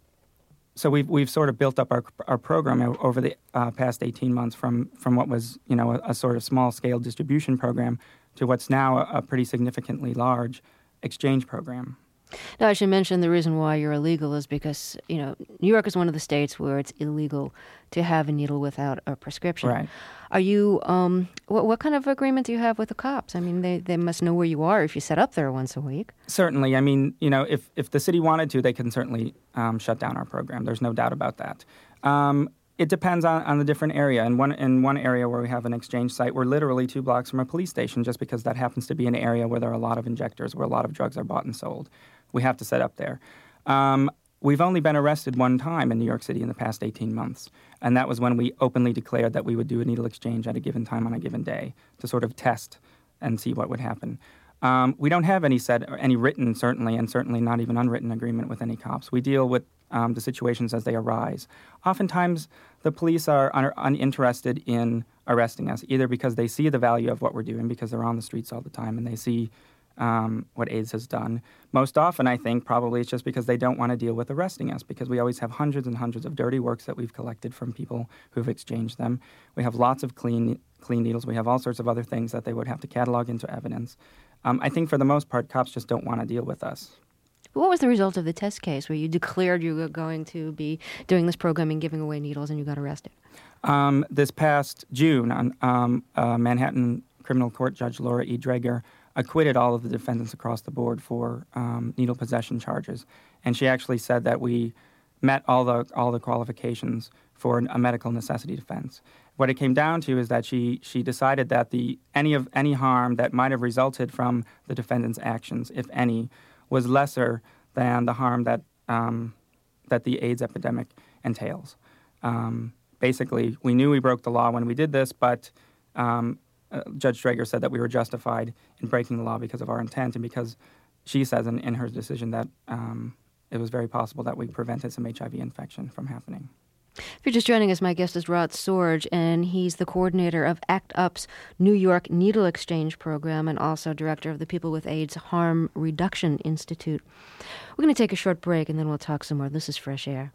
so we've we've sort of built up our our program over the uh, past eighteen months from from what was, you know, a, a sort of small scale distribution program to what's now a, a pretty significantly large exchange program. Now, I should mention the reason why you're illegal is because, you know, New York is one of the states where it's illegal to have a needle without a prescription. Right. Are you, um, what, what kind of agreement do you have with the cops? I mean, they, they must know where you are if you set up there once a week. Certainly. I mean, you know, if, if the city wanted to, they can certainly um, shut down our program. There's no doubt about that. Um, It depends on, on the different area. In one in one area where we have an exchange site, we're literally two blocks from a police station just because that happens to be an area where there are a lot of injectors, where a lot of drugs are bought and sold. We have to set up there. Um, we've only been arrested one time in New York City in the past eighteen months, and that was when we openly declared that we would do a needle exchange at a given time on a given day to sort of test and see what would happen. Um, we don't have any set, or any written, certainly, and certainly not even unwritten agreement with any cops. We deal with um, the situations as they arise. Oftentimes, the police are un- uninterested in arresting us, either because they see the value of what we're doing, because they're on the streets all the time, and they see um, what AIDS has done. Most often, I think, probably it's just because they don't want to deal with arresting us, because we always have hundreds and hundreds of dirty works that we've collected from people who've exchanged them. We have lots of clean clean needles. We have all sorts of other things that they would have to catalog into evidence. Um, I think for the most part, cops just don't want to deal with us. What was the result of the test case where you declared you were going to be doing this program and giving away needles and you got arrested? Um, this past June, on, um, uh, Manhattan Criminal Court Judge Laura E. Dreger acquitted all of the defendants across the board for um, needle possession charges. And she actually said that we met all the all the qualifications for a medical necessity defense. What it came down to is that she she decided that the any of any harm that might have resulted from the defendant's actions, if any, was lesser than the harm that um, that the AIDS epidemic entails. Um, basically, we knew we broke the law when we did this, but um, uh, Judge Dreger said that we were justified in breaking the law because of our intent, and because she says in, in her decision that um, it was very possible that we prevented some H I V infection from happening. If you're just joining us, my guest is Rod Sorge, and he's the coordinator of ACT UP's New York Needle Exchange Program and also director of the People with AIDS Harm Reduction Institute. We're going to take a short break, and then we'll talk some more. This is Fresh Air.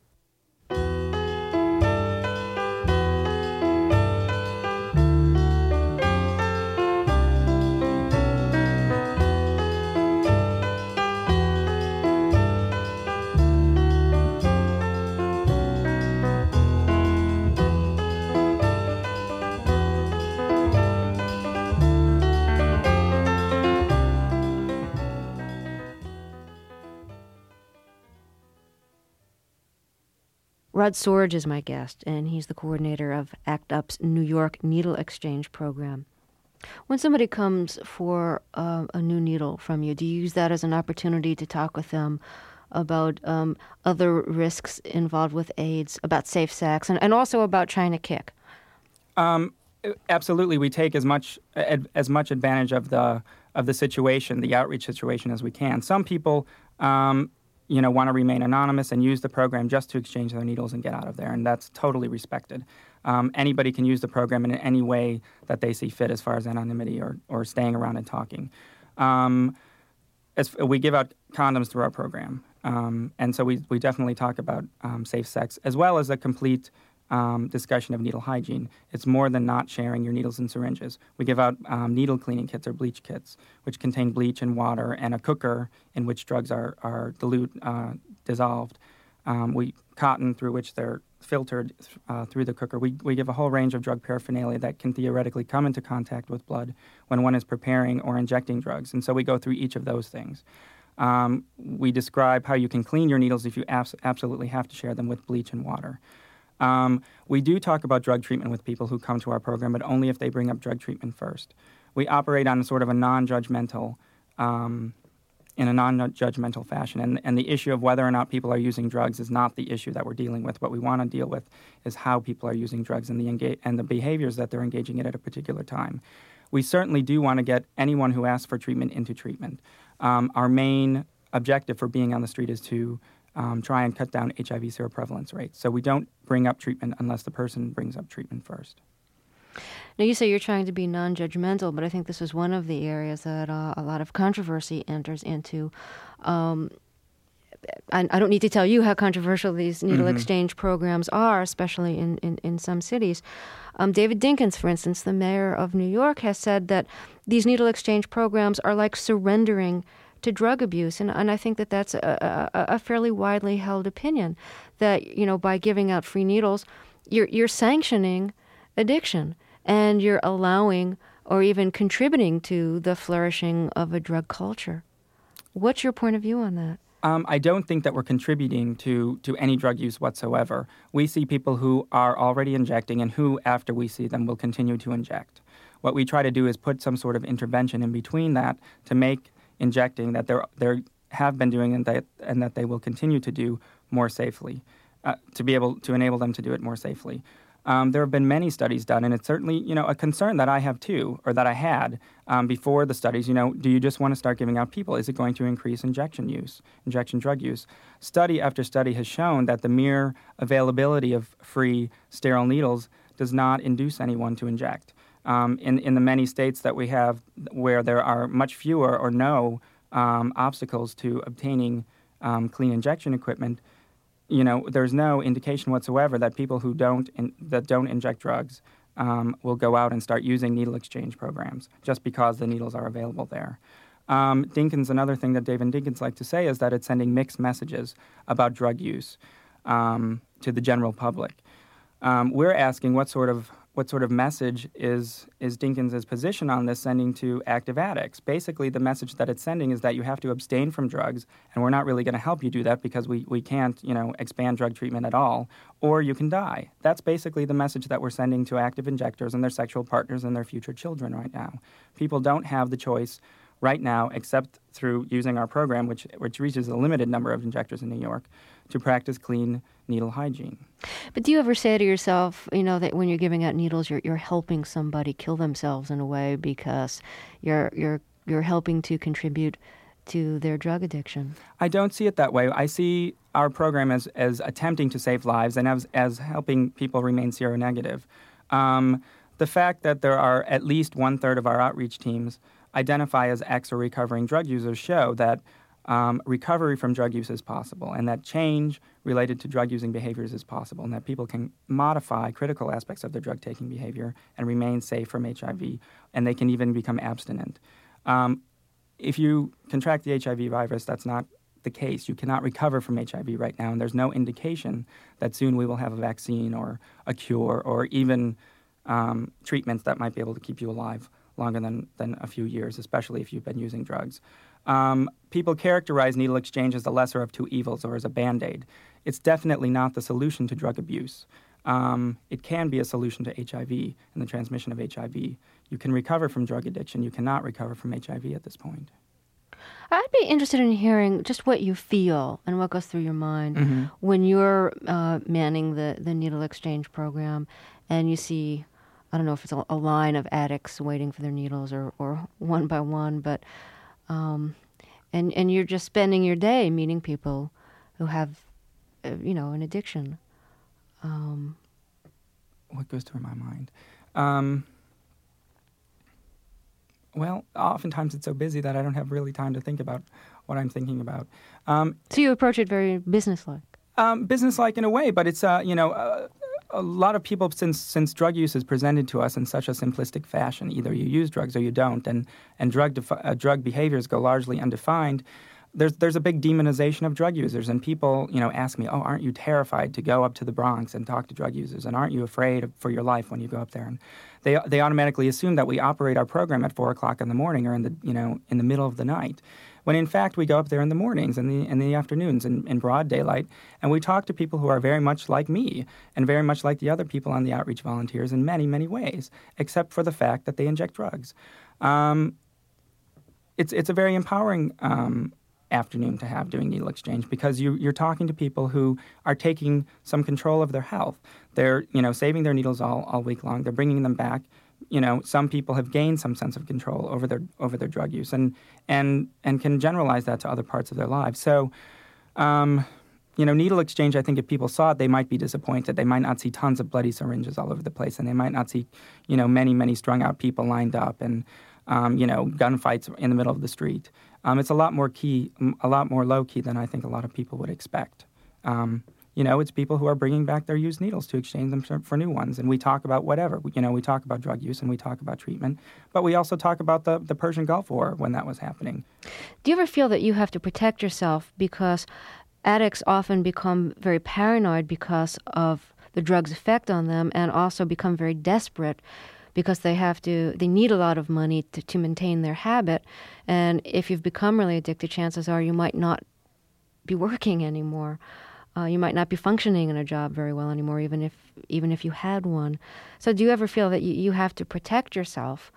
Rod Sorge is my guest, and he's the coordinator of ACT UP's New York Needle Exchange Program. When somebody comes for uh, a new needle from you, do you use that as an opportunity to talk with them about um, other risks involved with AIDS, about safe sex, and, and also about trying to kick? Um, absolutely. We take as much ad, as much advantage of the of the situation, the outreach situation, as we can. Some people Um, you know, want to remain anonymous and use the program just to exchange their needles and get out of there, and that's totally respected. Um, anybody can use the program in any way that they see fit as far as anonymity or, or staying around and talking. Um, as, we give out condoms through our program, um, and so we, we definitely talk about um, safe sex, as well as a complete um, discussion of needle hygiene. It's more than not sharing your needles and syringes. We give out um, needle cleaning kits or bleach kits, which contain bleach and water and a cooker in which drugs are, are dilute, uh, dissolved. Um, we cotton through which they're filtered uh, through the cooker. We, we give a whole range of drug paraphernalia that can theoretically come into contact with blood when one is preparing or injecting drugs. And so we go through each of those things. Um, we describe how you can clean your needles if you abs- absolutely have to share them with bleach and water. Um, we do talk about drug treatment with people who come to our program, but only if they bring up drug treatment first. We operate on sort of a non-judgmental, um, in a non-judgmental fashion, and, and the issue of whether or not people are using drugs is not the issue that we're dealing with. What we want to deal with is how people are using drugs and the enga- and the behaviors that they're engaging in at a particular time. We certainly do want to get anyone who asks for treatment into treatment. Um, our main objective for being on the street is to um, try and cut down H I V seroprevalence rates. So we don't bring up treatment unless the person brings up treatment first. Now, you say you're trying to be non-judgmental, but I think this is one of the areas that uh, a lot of controversy enters into. Um, I, I don't need to tell you how controversial these needle mm-hmm. exchange programs are, especially in, in, in some cities. Um, David Dinkins, for instance, the mayor of New York, has said that these needle exchange programs are like surrendering to drug abuse. And, and I think that that's a, a, a fairly widely held opinion, that, you know, by giving out free needles, you're, you're sanctioning addiction. And you're allowing or even contributing to the flourishing of a drug culture. What's your point of view on that? Um, I don't think that we're contributing to, to any drug use whatsoever. We see people who are already injecting and who, after we see them, will continue to inject. What we try to do is put some sort of intervention in between that to make injecting that they're, they have been doing and that, and that they will continue to do more safely, uh, to be able to enable them to do it more safely. Um, there have been many studies done, and it's certainly, you know, a concern that I have too, or that I had um, before the studies. You know, do you just want to start giving out people? Is it going to increase injection use, injection drug use? Study after study has shown that the mere availability of free sterile needles does not induce anyone to inject. Um, in, in the many states that we have where there are much fewer or no um, obstacles to obtaining um, clean injection equipment, you know, there's no indication whatsoever that people who don't in, that don't inject drugs um, will go out and start using needle exchange programs just because the needles are available there. Um, Dinkins, another thing that David Dinkins likes to say is that it's sending mixed messages about drug use um, to the general public. Um, we're asking what sort of what sort of message is is Dinkins' position on this sending to active addicts. Basically, the message that it's sending is that you have to abstain from drugs, and we're not really going to help you do that because we, we can't, you know, expand drug treatment at all, or you can die. That's basically the message that we're sending to active injectors and their sexual partners and their future children right now. People don't have the choice right now, except through using our program, which which reaches a limited number of injectors in New York, to practice clean needle hygiene. But do you ever say to yourself, you know, that when you're giving out needles, you're you're helping somebody kill themselves in a way because you're you're you're helping to contribute to their drug addiction? I don't see it that way. I see our program as as attempting to save lives and as as helping people remain seronegative. Um, the fact that there are at least one third of our outreach teams identify as ex or recovering drug users show that um, recovery from drug use is possible, and that change related to drug-using behaviors is possible, and that people can modify critical aspects of their drug-taking behavior and remain safe from H I V, and they can even become abstinent. Um, if you contract the H I V virus, that's not the case. You cannot recover from H I V right now, and there's no indication that soon we will have a vaccine or a cure or even um, treatments that might be able to keep you alive longer than, than a few years, especially if you've been using drugs. Um, people characterize needle exchange as the lesser of two evils or as a Band-Aid. It's definitely not the solution to drug abuse. Um, it can be a solution to H I V and the transmission of H I V. You can recover from drug addiction. You cannot recover from H I V at this point. I'd be interested in hearing just what you feel and what goes through your mind mm-hmm. when you're uh, manning the, the needle exchange program and you see, I don't know if it's a, a line of addicts waiting for their needles or, or one by one, but um, and and you're just spending your day meeting people who have, uh, you know, an addiction. Um, what goes through my mind? Um, well, oftentimes it's so busy that I don't have really time to think about what I'm thinking about. Um, so you approach it very businesslike? Um, businesslike in a way, but it's, uh, you know, uh, a lot of people, since since drug use is presented to us in such a simplistic fashion, either you use drugs or you don't, and, and drug defi- uh, drug behaviors go largely undefined, There's there's a big demonization of drug users, and people, you know, ask me, oh, aren't you terrified to go up to the Bronx and talk to drug users, and aren't you afraid of, for your life when you go up there? And they they automatically assume that we operate our program at four o'clock in the morning or in the you know in the middle of the night, when in fact we go up there in the mornings and the in the afternoons in, in broad daylight, and we talk to people who are very much like me and very much like the other people on the outreach volunteers in many, many ways, except for the fact that they inject drugs. Um, it's it's a very empowering um, afternoon to have doing needle exchange, because you, you're talking to people who are taking some control of their health. They're, you know, saving their needles all, all week long. They're bringing them back. You know, some people have gained some sense of control over their over their drug use, and and and can generalize that to other parts of their lives. So, um, you know, needle exchange, I think if people saw it, they might be disappointed. They might not see tons of bloody syringes all over the place, and they might not see, you know, many, many strung out people lined up and, um, you know, gunfights in the middle of the street. Um, it's a lot more key, a lot more low key than I think a lot of people would expect. Um, You know, it's people who are bringing back their used needles to exchange them for, for new ones. And we talk about whatever. You know, we talk about drug use and we talk about treatment. But we also talk about the, the Persian Gulf War when that was happening. Do you ever feel that you have to protect yourself because addicts often become very paranoid because of the drug's effect on them, and also become very desperate because they have to, they need a lot of money to, to maintain their habit. And if you've become really addicted, chances are you might not be working anymore. Uh, you might not be functioning in a job very well anymore, even if even if you had one. So do you ever feel that you, you have to protect yourself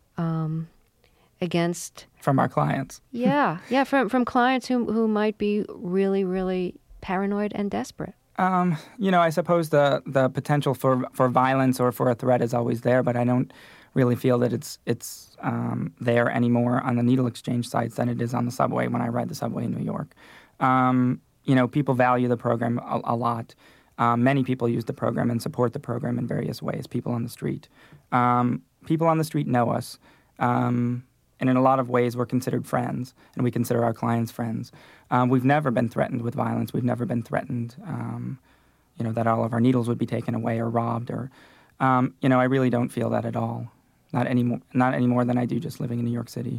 um, against... From our clients. Yeah, yeah, from from clients who who might be really, really paranoid and desperate. Um, you know, I suppose the, the potential for, for violence or for a threat is always there, but I don't really feel that it's it's um, there anymore on the needle exchange sites than it is on the subway when I ride the subway in New York. Um You know, people value the program a, a lot. Um, many people use the program and support the program in various ways, people on the street. Um, people on the street know us. Um, and in a lot of ways, we're considered friends, and we consider our clients friends. Um, we've never been threatened with violence. We've never been threatened, um, you know, that all of our needles would be taken away or robbed. Or, um, you know, I really don't feel that at all. Not any, mo- not any more than I do just living in New York City.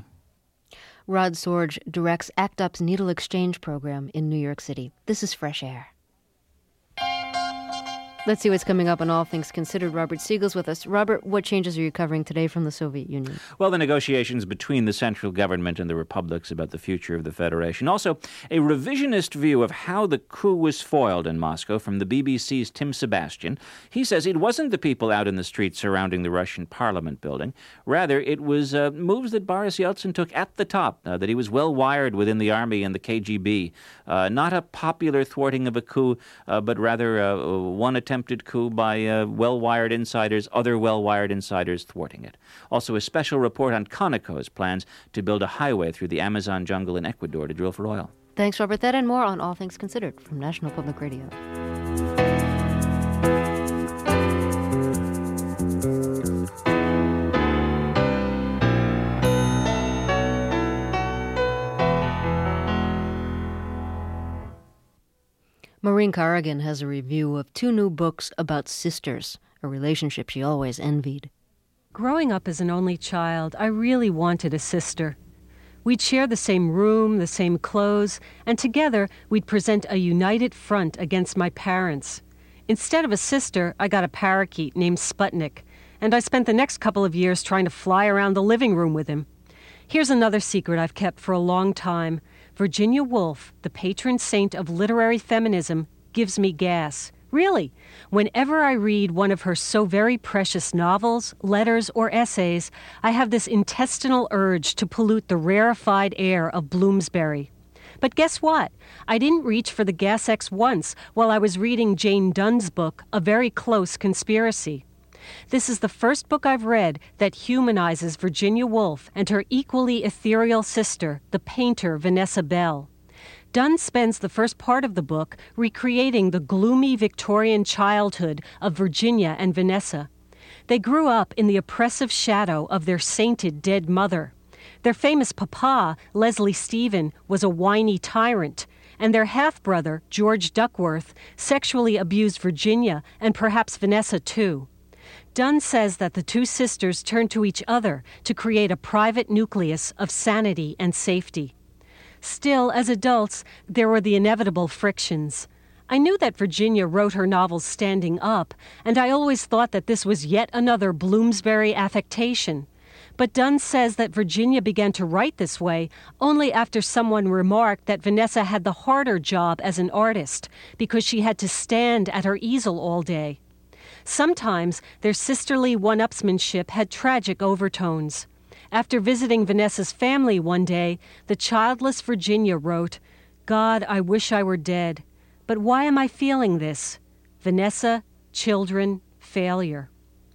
Rod Sorge directs ACT UP's Needle Exchange program in New York City. This is Fresh Air. Let's see what's coming up on All Things Considered. Robert Siegel's with us. Robert, what changes are you covering today from the Soviet Union? Well, the negotiations between the central government and the republics about the future of the Federation. Also, a revisionist view of how the coup was foiled in Moscow from the B B C's Tim Sebastian. He says it wasn't the people out in the streets surrounding the Russian parliament building. Rather, it was uh, moves that Boris Yeltsin took at the top, uh, that he was well wired within the army and the K G B. Uh, not a popular thwarting of a coup, uh, but rather uh, one attempt attempted coup by uh, well-wired insiders, other well-wired insiders thwarting it. Also, a special report on Conoco's plans to build a highway through the Amazon jungle in Ecuador to drill for oil. Thanks, Robert. That and more on All Things Considered from National Public Radio. Maureen Corrigan has a review of two new books about sisters, a relationship she always envied. Growing up as an only child, I really wanted a sister. We'd share the same room, the same clothes, and together we'd present a united front against my parents. Instead of a sister, I got a parakeet named Sputnik, and I spent the next couple of years trying to fly around the living room with him. Here's another secret I've kept for a long time. Virginia Woolf, the patron saint of literary feminism, gives me gas. Really, whenever I read one of her so very precious novels, letters, or essays, I have this intestinal urge to pollute the rarefied air of Bloomsbury. But guess what? I didn't reach for the Gas X once while I was reading Jane Dunn's book, A Very Close Conspiracy. This is the first book I've read that humanizes Virginia Woolf and her equally ethereal sister, the painter Vanessa Bell. Dunn spends the first part of the book recreating the gloomy Victorian childhood of Virginia and Vanessa. They grew up in the oppressive shadow of their sainted dead mother. Their famous papa, Leslie Stephen, was a whiny tyrant, and their half-brother, George Duckworth, sexually abused Virginia and perhaps Vanessa too. Dunn says that the two sisters turned to each other to create a private nucleus of sanity and safety. Still, as adults, there were the inevitable frictions. I knew that Virginia wrote her novels standing up, and I always thought that this was yet another Bloomsbury affectation. But Dunn says that Virginia began to write this way only after someone remarked that Vanessa had the harder job as an artist because she had to stand at her easel all day. Sometimes their sisterly one-upsmanship had tragic overtones. After visiting Vanessa's family one day, the childless Virginia wrote, "God, I wish I were dead. But why am I feeling this? Vanessa, children, failure."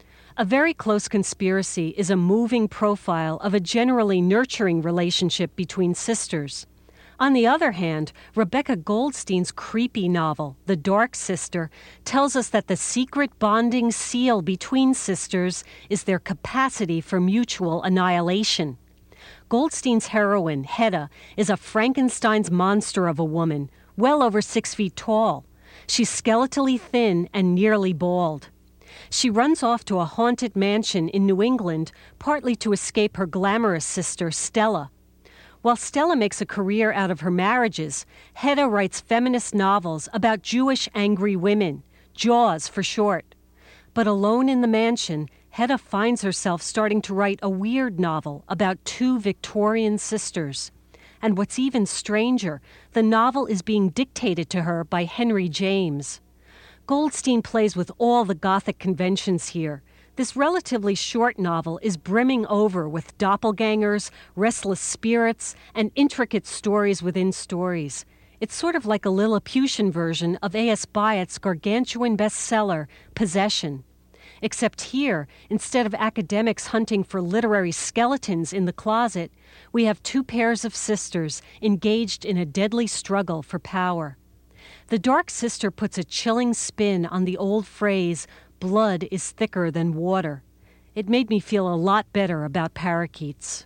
A Very Close Conspiracy is a moving profile of a generally nurturing relationship between sisters. On the other hand, Rebecca Goldstein's creepy novel, The Dark Sister, tells us that the secret bonding seal between sisters is their capacity for mutual annihilation. Goldstein's heroine, Hedda, is a Frankenstein's monster of a woman, well over six feet tall. She's skeletally thin and nearly bald. She runs off to a haunted mansion in New England, partly to escape her glamorous sister, Stella. While Stella makes a career out of her marriages, Hedda writes feminist novels about Jewish angry women, Jaws for short. But alone in the mansion, Hedda finds herself starting to write a weird novel about two Victorian sisters. And what's even stranger, the novel is being dictated to her by Henry James. Goldstein plays with all the Gothic conventions here. This relatively short novel is brimming over with doppelgangers, restless spirits, and intricate stories within stories. It's sort of like a Lilliputian version of A S Byatt's gargantuan bestseller, Possession. Except here, instead of academics hunting for literary skeletons in the closet, we have two pairs of sisters engaged in a deadly struggle for power. The Dark Sister puts a chilling spin on the old phrase, blood is thicker than water. It made me feel a lot better about parakeets.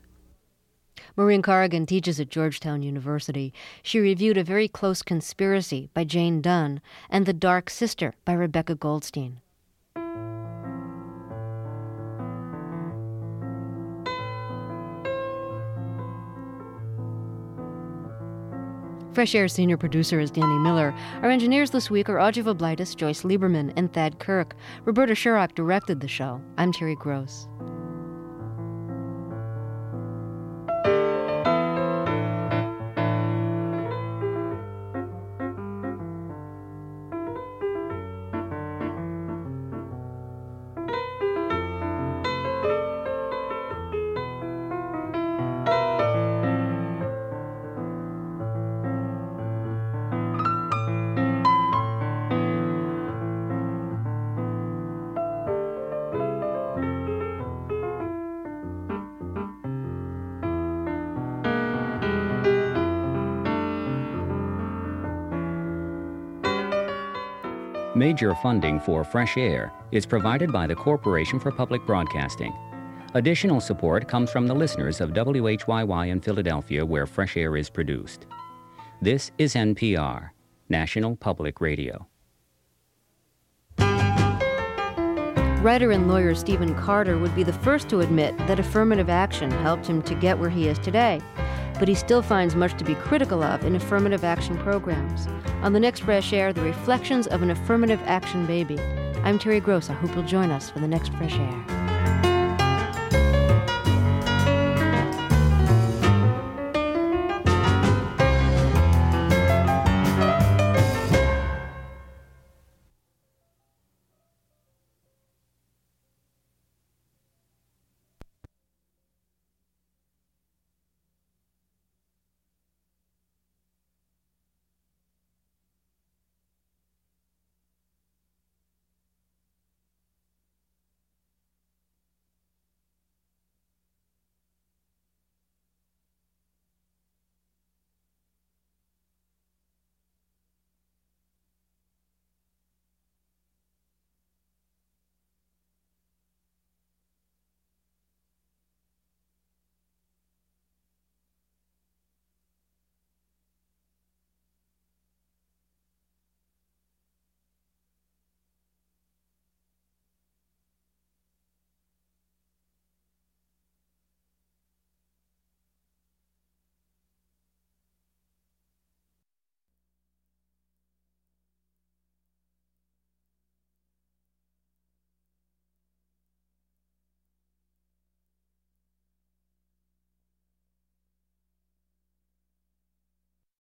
Maureen Corrigan teaches at Georgetown University. She reviewed A Very Close Conspiracy by Jane Dunn and The Dark Sister by Rebecca Goldstein. Fresh Air senior producer is Danny Miller. Our engineers this week are Audrey Voblaitis, Joyce Lieberman, and Thad Kirk. Roberta Sherrock directed the show. I'm Terry Gross. Major funding for Fresh Air is provided by the Corporation for Public Broadcasting. Additional support comes from the listeners of W H Y Y in Philadelphia, where Fresh Air is produced. This is N P R, National Public Radio. Writer and lawyer Stephen Carter would be the first to admit that affirmative action helped him to get where he is today. But he still finds much to be critical of in affirmative action programs. On the next Fresh Air, the reflections of an affirmative action baby. I'm Terry Gross. I hope you'll join us for the next Fresh Air.